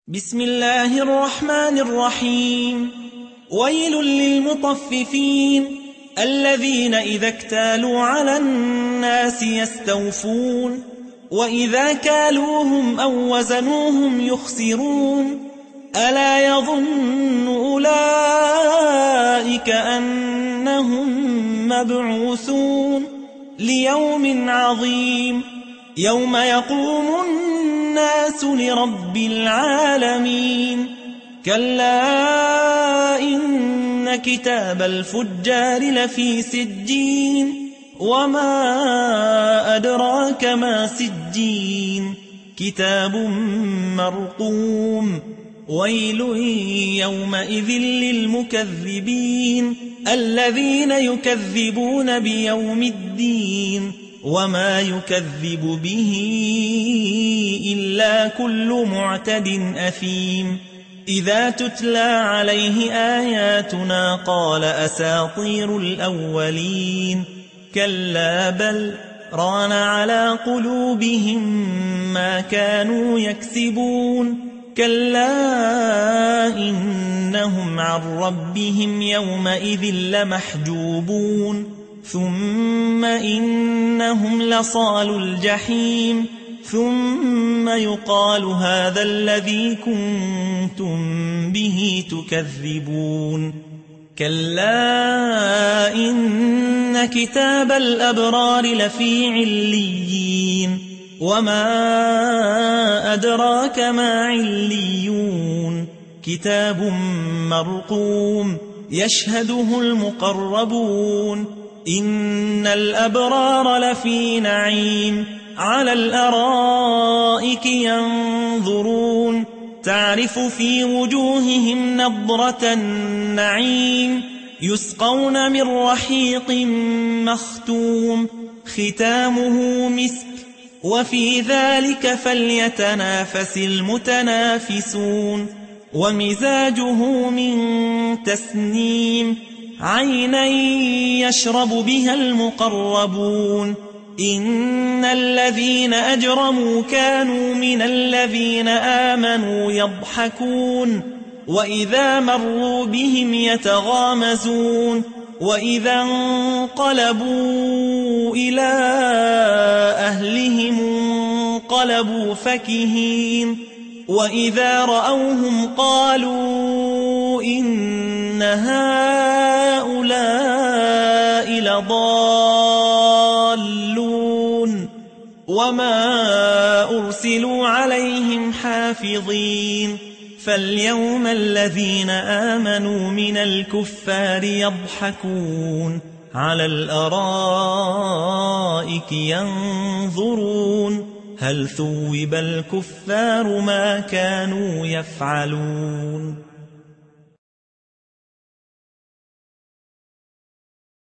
بسم الله الرحمن الرحيم. ويل للمطففين الذين إذا اكتالوا على الناس يستوفون وإذا كالوهم أو وزنوهم يخسرون ألا يظن أولئك أنهم مبعوثون ليوم عظيم يوم يقوم الناس لرب العالمين. كلا إن كتاب الفجار لفي سجين وما أدراك ما سجين كتاب مرقوم. ويل يومئذ للمكذبين الذين يكذبون بيوم الدين وما يكذب به إلا كل معتد أثيم. إذا تتلى عليه آياتنا قال أساطير الأولين كلا بل ران على قلوبهم ما كانوا يكسبون كلا إنهم عن ربهم يومئذ لمحجوبون ثم إنهم لصال الجحيم ثم يقال هذا الذي كنتم به تكذبون. كلا إن كتاب الأبرار لفي عليين وما أدراك ما عليون كتاب مرقوم يشهده المقربون. إن الأبرار لفي نعيم على الأرائك ينظرون تعرف في وجوههم نضرة النعيم يسقون من رحيق مختوم ختامه مسك وفي ذلك فليتنافس المتنافسون. ومزاجه من تسنيم عينا يشرب بها المقربون. إن الذين أجرموا كانوا من الذين آمنوا يضحكون وإذا مروا بهم يتغامزون وإذا انقلبوا إلى أهلهم انقلبوا فكهين وإذا رأوهم قالوا إن هؤلاء لضالون وما أرسلوا عليهم حافظين. فاليوم الذين آمنوا من الكفار يضحكون على الأرائك ينظرون هل ثوب الكفار ما كانوا يفعلون.